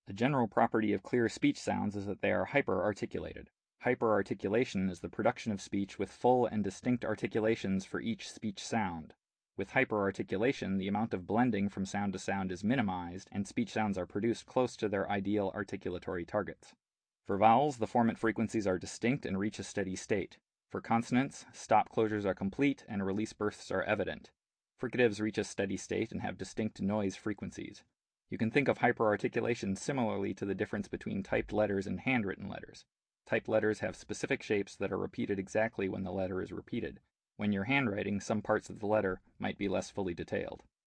A general property of clear speech sounds is that they are hyperarticulated. Hyperarticulation is the production of speech with full and distinct articulations for each speech sound. With hyperarticulation, the amount of blending from sound to sound is minimized, and speech sounds are produced close to their ideal articulatory targets. For vowels, the formant frequencies are distinct and reach a steady state. For consonants, stop closures are complete and release bursts are evident. Fricatives reach a steady state and have distinct noise frequencies. You can think of hyperarticulation similarly to the difference between typed letters and handwritten letters. Typed letters have specific shapes that are repeated exactly when the letter is repeated. When you're handwriting, some parts of the letter might be less fully detailed.